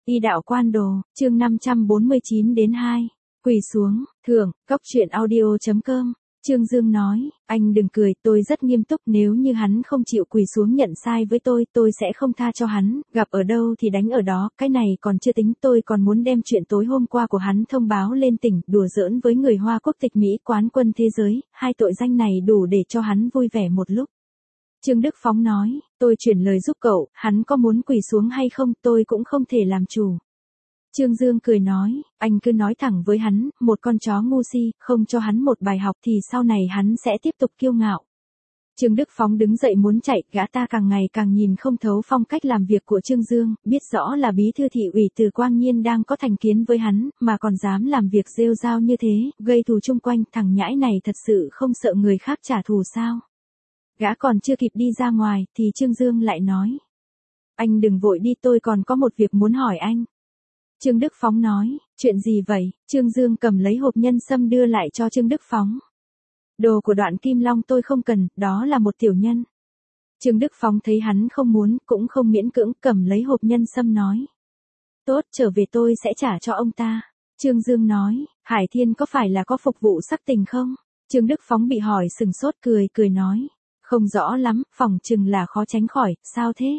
Y đạo quan đồ, chương 549 đến 2. Quỳ xuống, thưởng, cốc truyện audio.com. Trương Dương nói, anh đừng cười, tôi rất nghiêm túc, nếu như hắn không chịu quỳ xuống nhận sai với tôi sẽ không tha cho hắn, gặp ở đâu thì đánh ở đó, cái này còn chưa tính, tôi còn muốn đem chuyện tối hôm qua của hắn thông báo lên tỉnh, đùa giỡn với người Hoa quốc tịch Mỹ, quán quân thế giới, hai tội danh này đủ để cho hắn vui vẻ một lúc. Trương Đức Phóng nói, tôi chuyển lời giúp cậu, hắn có muốn quỳ xuống hay không, tôi cũng không thể làm chủ. Trương Dương cười nói, anh cứ nói thẳng với hắn, một con chó ngu si, không cho hắn một bài học thì sau này hắn sẽ tiếp tục kiêu ngạo. Trương Đức Phóng đứng dậy muốn chạy, gã ta càng ngày càng nhìn không thấu phong cách làm việc của Trương Dương, biết rõ là bí thư thị ủy Từ Quang Nhiên đang có thành kiến với hắn, mà còn dám làm việc rêu rao như thế, gây thù chung quanh, thằng nhãi này thật sự không sợ người khác trả thù sao? Gã còn chưa kịp đi ra ngoài, thì Trương Dương lại nói. Anh đừng vội đi, tôi còn có một việc muốn hỏi anh. Trương Đức Phóng nói, chuyện gì vậy? Trương Dương cầm lấy hộp nhân sâm đưa lại cho Trương Đức Phóng. Đồ của Đoạn Kim Long tôi không cần, đó là một tiểu nhân. Trương Đức Phóng thấy hắn không muốn, cũng không miễn cưỡng, cầm lấy hộp nhân sâm nói. Tốt, trở về tôi sẽ trả cho ông ta. Trương Dương nói, Hải Thiên có phải là có phục vụ sắc tình không? Trương Đức Phóng bị hỏi sừng sốt, cười nói. Không rõ lắm, phỏng chừng là khó tránh khỏi, sao thế?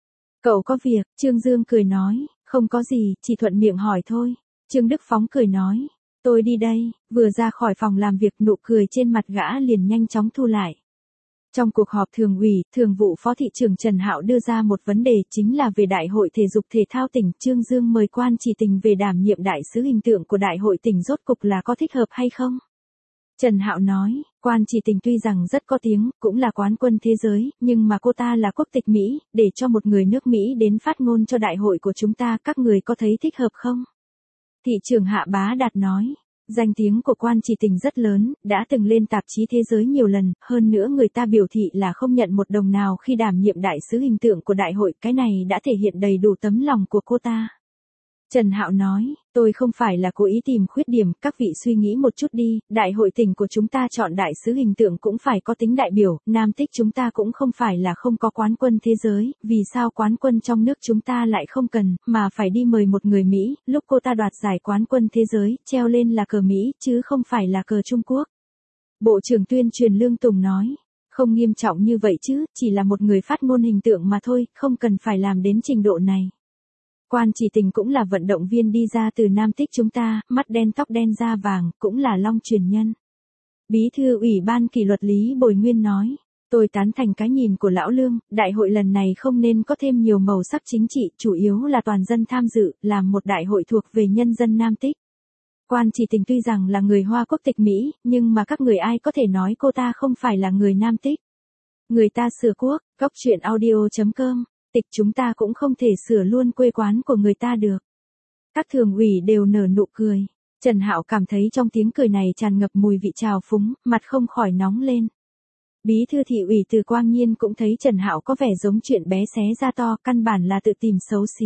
Cậu có việc, Trương Dương cười nói, không có gì, chỉ thuận miệng hỏi thôi. Trương Đức Phóng cười nói, tôi đi đây, vừa ra khỏi phòng làm việc nụ cười trên mặt gã liền nhanh chóng thu lại. Trong cuộc họp thường ủy, thường vụ phó thị trưởng Trần Hạo đưa ra một vấn đề chính là về Đại hội Thể dục Thể thao tỉnh. Trương Dương mời Quan Chỉ Tình về đảm nhiệm đại sứ hình tượng của Đại hội tỉnh, rốt cục là có thích hợp hay không? Trần Hạo nói, Quan Chỉ Tình tuy rằng rất có tiếng, cũng là quán quân thế giới, nhưng mà cô ta là quốc tịch Mỹ, để cho một người nước Mỹ đến phát ngôn cho đại hội của chúng ta, các người có thấy thích hợp không? Thị trưởng Hạ Bá Đạt nói, danh tiếng của Quan Chỉ Tình rất lớn, đã từng lên tạp chí thế giới nhiều lần, hơn nữa người ta biểu thị là không nhận một đồng nào khi đảm nhiệm đại sứ hình tượng của đại hội, cái này đã thể hiện đầy đủ tấm lòng của cô ta. Trần Hạo nói, tôi không phải là cố ý tìm khuyết điểm, các vị suy nghĩ một chút đi, đại hội tỉnh của chúng ta chọn đại sứ hình tượng cũng phải có tính đại biểu, Nam Tích chúng ta cũng không phải là không có quán quân thế giới, vì sao quán quân trong nước chúng ta lại không cần, mà phải đi mời một người Mỹ, lúc cô ta đoạt giải quán quân thế giới, treo lên là cờ Mỹ, chứ không phải là cờ Trung Quốc. Bộ trưởng tuyên truyền Lương Tùng nói, không nghiêm trọng như vậy chứ, chỉ là một người phát ngôn hình tượng mà thôi, không cần phải làm đến trình độ này. Quan Chỉ Tình cũng là vận động viên đi ra từ Nam Tích chúng ta, mắt đen tóc đen da vàng, cũng là long truyền nhân. Bí thư Ủy ban kỷ luật Lý Bồi Nguyên nói, tôi tán thành cái nhìn của lão Lương, đại hội lần này không nên có thêm nhiều màu sắc chính trị, chủ yếu là toàn dân tham dự, làm một đại hội thuộc về nhân dân Nam Tích. Quan Chỉ Tình tuy rằng là người Hoa quốc tịch Mỹ, nhưng mà các người ai có thể nói cô ta không phải là người Nam Tích. Người ta sửa quốc, cốc truyện audio.com. Tịch chúng ta cũng không thể sửa luôn quê quán của người ta được. Các thường ủy đều nở nụ cười. Trần Hạo cảm thấy trong tiếng cười này tràn ngập mùi vị trào phúng, mặt không khỏi nóng lên. Bí thư thị ủy Từ Quang Nhiên cũng thấy Trần Hạo có vẻ giống chuyện bé xé ra to, căn bản là tự tìm xấu xí.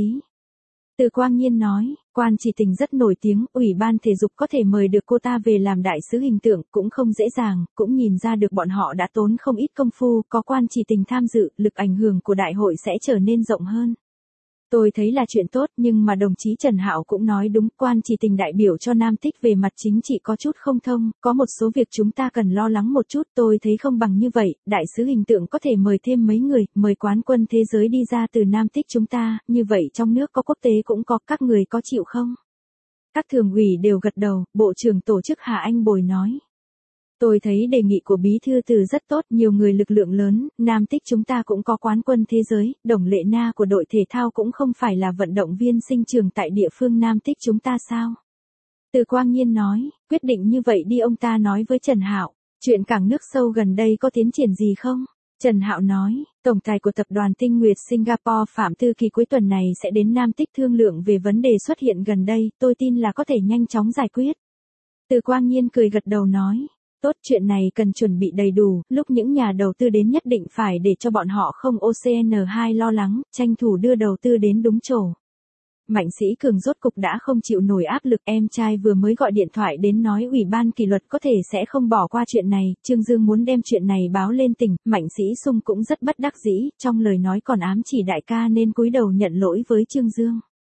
Từ Quang Nhiên nói, Quan Chỉ Tình rất nổi tiếng, Ủy ban Thể dục có thể mời được cô ta về làm đại sứ hình tượng cũng không dễ dàng, cũng nhìn ra được bọn họ đã tốn không ít công phu, có Quan Chỉ Tình tham dự, lực ảnh hưởng của đại hội sẽ trở nên rộng hơn. Tôi thấy là chuyện tốt, nhưng mà đồng chí Trần Hạo cũng nói đúng, Quan Chỉ Tình đại biểu cho Nam Tích về mặt chính trị có chút không thông, có một số việc chúng ta cần lo lắng một chút, tôi thấy không bằng như vậy, đại sứ hình tượng có thể mời thêm mấy người, mời quán quân thế giới đi ra từ Nam Tích chúng ta, như vậy trong nước có quốc tế cũng có, các người có chịu không? Các thường ủy đều gật đầu, Bộ trưởng tổ chức Hà Anh Bồi nói. Tôi thấy đề nghị của Bí thư Từ rất tốt, nhiều người lực lượng lớn, Nam Tích chúng ta cũng có quán quân thế giới, Đồng Lệ Na của đội thể thao cũng không phải là vận động viên sinh trường tại địa phương Nam Tích chúng ta sao? Từ Quang Nhiên nói, quyết định như vậy đi, ông ta nói với Trần Hạo, chuyện cảng nước sâu gần đây có tiến triển gì không? Trần Hạo nói, tổng tài của tập đoàn Tinh Nguyệt Singapore Phạm Thư Kỳ cuối tuần này sẽ đến Nam Tích thương lượng về vấn đề xuất hiện gần đây, tôi tin là có thể nhanh chóng giải quyết. Từ Quang Nhiên cười gật đầu nói, tốt, chuyện này cần chuẩn bị đầy đủ, lúc những nhà đầu tư đến nhất định phải để cho bọn họ không OCN2 lo lắng, tranh thủ đưa đầu tư đến đúng chỗ. Mạnh Sĩ Cường rốt cục đã không chịu nổi áp lực, em trai vừa mới gọi điện thoại đến nói Ủy ban kỷ luật có thể sẽ không bỏ qua chuyện này, Trương Dương muốn đem chuyện này báo lên tỉnh, Mạnh Sĩ Sung cũng rất bất đắc dĩ, trong lời nói còn ám chỉ đại ca nên cúi đầu nhận lỗi với Trương Dương.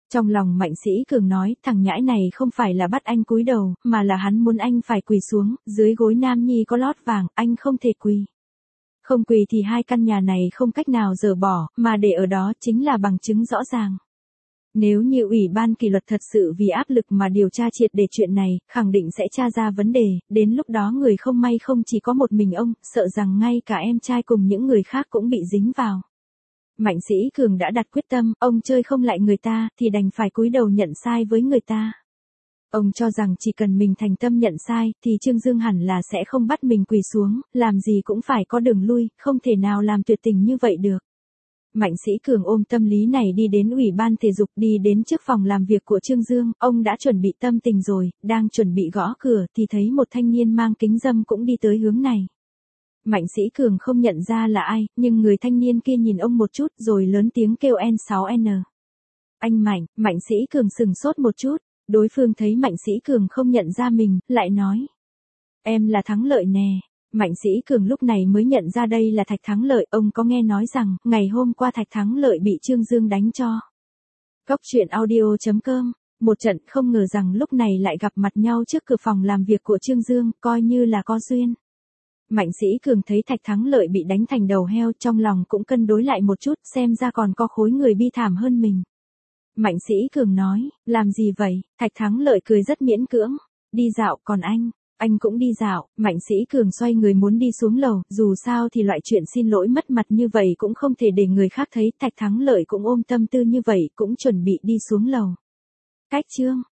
Trong lòng Mạnh Sĩ Cường nói, thằng nhãi này không phải là bắt anh cúi đầu, mà là hắn muốn anh phải quỳ xuống, dưới gối Nam Nhi có lót vàng, anh không thể quỳ. Không quỳ thì hai căn nhà này không cách nào dỡ bỏ, mà để ở đó chính là bằng chứng rõ ràng. Nếu như Ủy ban kỷ luật thật sự vì áp lực mà điều tra triệt để chuyện này, khẳng định sẽ tra ra vấn đề, đến lúc đó người không may không chỉ có một mình ông, sợ rằng ngay cả em trai cùng những người khác cũng bị dính vào. Mạnh Sĩ Cường đã đặt quyết tâm, ông chơi không lại người ta, thì đành phải cúi đầu nhận sai với người ta. Ông cho rằng chỉ cần mình thành tâm nhận sai, thì Trương Dương hẳn là sẽ không bắt mình quỳ xuống, làm gì cũng phải có đường lui, không thể nào làm tuyệt tình như vậy được. Mạnh Sĩ Cường ôm tâm lý này đi đến Ủy ban thể dục, đi đến trước phòng làm việc của Trương Dương, ông đã chuẩn bị tâm tình rồi, đang chuẩn bị gõ cửa thì thấy một thanh niên mang kính râm cũng đi tới hướng này. Mạnh Sĩ Cường không nhận ra là ai, nhưng người thanh niên kia nhìn ông một chút rồi lớn tiếng kêu N6N. Anh Mạnh, Mạnh Sĩ Cường sừng sốt một chút, đối phương thấy Mạnh Sĩ Cường không nhận ra mình, lại nói. Em là Thắng Lợi nè. Mạnh Sĩ Cường lúc này mới nhận ra đây là Thạch Thắng Lợi, ông có nghe nói rằng, ngày hôm qua Thạch Thắng Lợi bị Trương Dương đánh cho. Cốc truyện audio.com, một trận không ngờ rằng lúc này lại gặp mặt nhau trước cửa phòng làm việc của Trương Dương, coi như là có duyên. Mạnh Sĩ Cường thấy Thạch Thắng Lợi bị đánh thành đầu heo, trong lòng cũng cân đối lại một chút, xem ra còn có khối người bi thảm hơn mình. Mạnh Sĩ Cường nói, làm gì vậy? Thạch Thắng Lợi cười rất miễn cưỡng, đi dạo, còn anh cũng đi dạo. Mạnh Sĩ Cường xoay người muốn đi xuống lầu, dù sao thì loại chuyện xin lỗi mất mặt như vậy cũng không thể để người khác thấy, Thạch Thắng Lợi cũng ôm tâm tư như vậy, cũng chuẩn bị đi xuống lầu. Cách chương